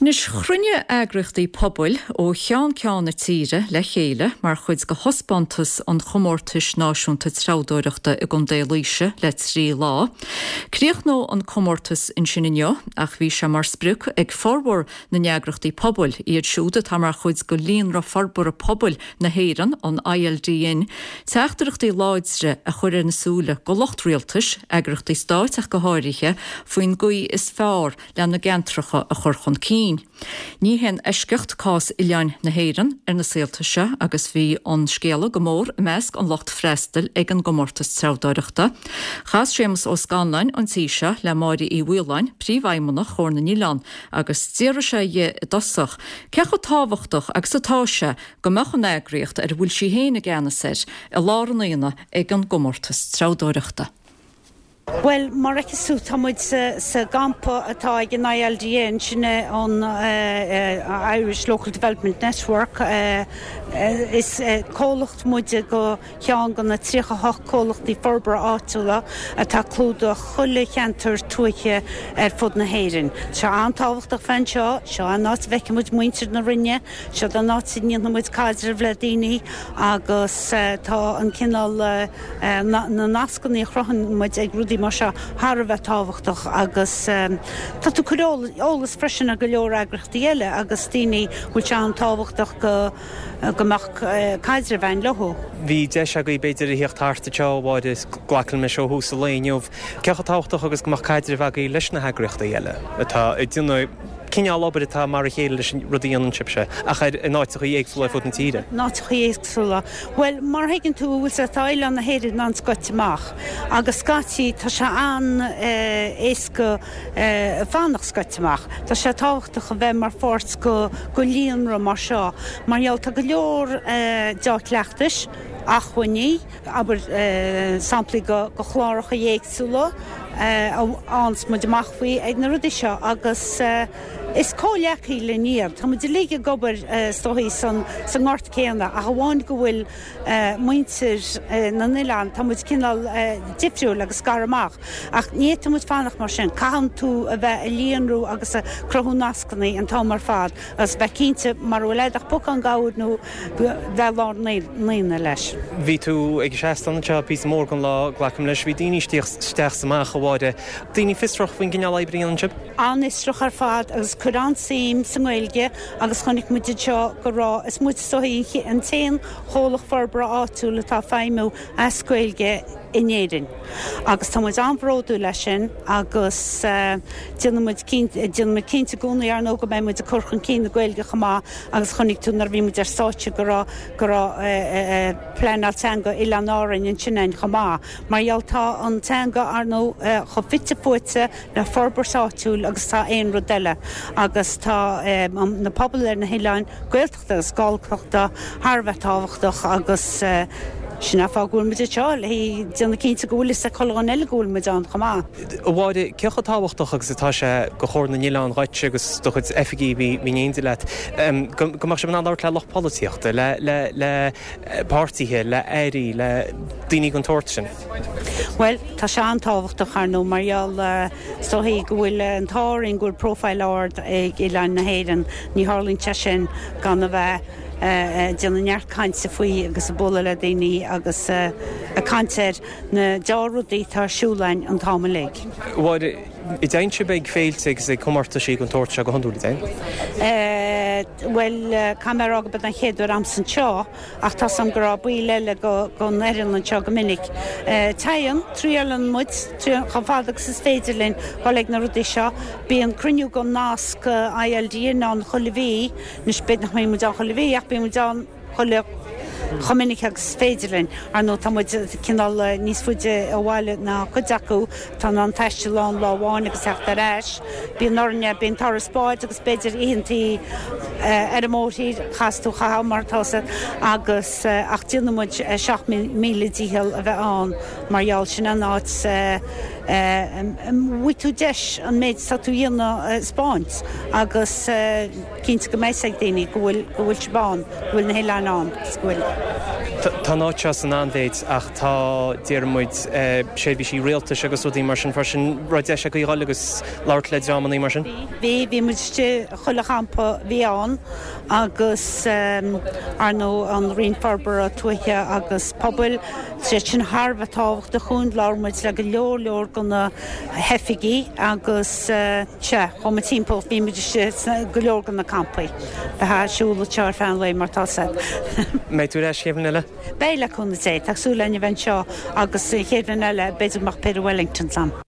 Nis chrunne agrachtaí pobl ó chean na tíre le chéile mar chuid go hospantas an chomórtais náisiúnta trádóireachta i gon déalaoise le trí lá. Críoch nó an chomórtas in sinneo ach bhí se mar spruc ag forbor na neagrachtaí pobl iad siúda tá mar chuid go líon ra forbor a pobl na héirean an ILDN. Teachtarachtaí láidsre a chuir na súla go locht rialtas agrachtaí stáit ach go háirithe faoin guí is fearr le na gentracha a chur chun cín. Ní hen eiscecht cás ileán na héirean na saoltaise agus bhí an scéala go mór measc an locht freistal ag an gomórtas trádóireachta. Chas sémas ó Scanlainn an tíise le máirí í bhuileáin príomhhaimmenach chóir na Nílan agus tíire sé dhé dosach. Ceach táhachtach agus atáise go mechan éagraíocht bhfuil si héna gceanna sér i lárannaíona ag an gomórtas trádóireachta. Well, mar sú támuid sa gampa atá ag an ILDN sinne an Irish Local Development Network is cólacht muide go chean gan na 38 cólachtaí forbra átúla atá clúda chuile cheantar tuaiche fud na héireann. Se antáhachtach fan seo an nát bheice muid muintir na rinne, seo an nát síníon na muid cáidir bhledíní agus tá an cinál na nascaní chrohan muid ag rúdí mar se Harbheith táhachtach agus tá tú ólas freisin a go leor agrachtaí eile agus daoine bhfuil se an táhachtach gomach caidir bhain lethú. Bhí de a go beidir hiocht harta teo bháid is glacan me seo hús a léineh. Cecha táhachtach agus gomach caidir bheagaí leis na agrachtaí eile. Atá i dúna Cinál obair atá mar a chéile leis rudí an chipse a chuid náiteach éagsúla fud an tíre. Náiteach éagsúla. Well, mar hagann tú bhfuil sa táile an na héireann an scoiteach agus scatí tá se an éasca fánach scoiteach. Tá sé táhachtach a bheith mar fórt go líonra mar seo. Marall tá go leor deach leachtais achhuiní, aber sampla go chláracha éagsúla ans mu deachfaí ag na rudí seo agus is cóleachí le níor. Tá muid líige gobar stoí san ngart céanna a bháin go bhfuil muintir na Nílan tá muid cinál difriúil agus scaramach ach ní tá muid fánach mar sin caihan tú a bheith a líonrú agus a crothú nascaní an tá mar fad as bheith cínte mar bhfuileadach puc an gáúd nó bheith lá lína leis. Bhí tú ag seastanna te pí mór gan lá ghlacham leis bhí daoine steach samach bháide. Daoine fistrach faoin gcineál éibrií an sib? An istrach ar fad agus churán sim sa Gaeilge agus chonig muide seo go rá is muid stoí an téan chólach forbra átúla tá féimú a Gaeilge inéireann. Agus tá muid anbródú lei sin agus dionmuid cinnte gúnaí ar nó go bheith muid a curchan cín na Gaeilge chamá agus chonig tú nar bhí muid ar sáte go rá pleanal teanga Ilanárainn in Sinnéin chamá. Marall tá an teanga ar nó cho fitte puite na forbarsáitiúil agus tá éon rodile agus tá na pobl ar na Héileáin Gaeltachta agus Gáilceachta Harbheith táhachtach agus sinna fá gúil muid seo hí déanna cinnte gúil is a choán eile gúil muid an chamá. Bháide cecha táhachtach agus atá sé go chóir na Nílan ráite agus do chud FG bhí éonta leat. Gomach se an andáir le loch políochta le pártaithe, le éirí, le daoine an tóirt sin. Well, tá se an táhachtach ar nó marall stoí go bhfuil an táirn gúil profile ard ag Ileán na héireann ní hálinn te sin gan a bheith déanna neartcaint sa faoi agus a bula le daoine agus a cantir na dearúdaí tarsúlainn an táma le. Bháide I dain se beag féilte agus é commarta sí an tóirt se go handúla dain? Well, camera agad an chéadú amsan seo ach tá sam gorá buí leile go éireann an seo go minic. Taian, tríalan muid, chafadag sa féidirlinn bhalig na rudí seo, bí an cruniú go nasc ILDN an choilehí, nus bed nach mé muid an choilehí ach bí muid an chomininic agus féidirlinn ar nó tá muid cinál níos fuide a bhhaile na chuideachú tá an taisteán láháin agus teachta réis. Bíon orne bíon tar spáid agus beidir íontaí ar mótaí chaú cha martása agus ach dúna muid 6 míle díhil a bheith an marall sin an áit Witu deis an méid sa tú dhéanana Spáint agus cinnte go méid ag daoine go bhfuil se bán, bhfuil na Héileáin an scoil. Tá náteas an anmhéid ach tá déarmid sé bhí sí réaltas agus rudí mar sin farsin roiide se go dháil agus láir le deámaní mar sin. Bhí muiste chuile champa bhíán agus ar nó an rion farbar a tuaithe agus poblbal sé sin Harbh táhacht a chuún lámuid le go leor gona hefiigi agus chuma timppó bhí muiste go leor gan na campaí. Bethe siúla tear fan le mar tá said. Mé tú éis chéimhna eile? Béile chuna dé, tagsúlainne bhain seo agus chéimhna eile beidir mar Peter Wellington sam.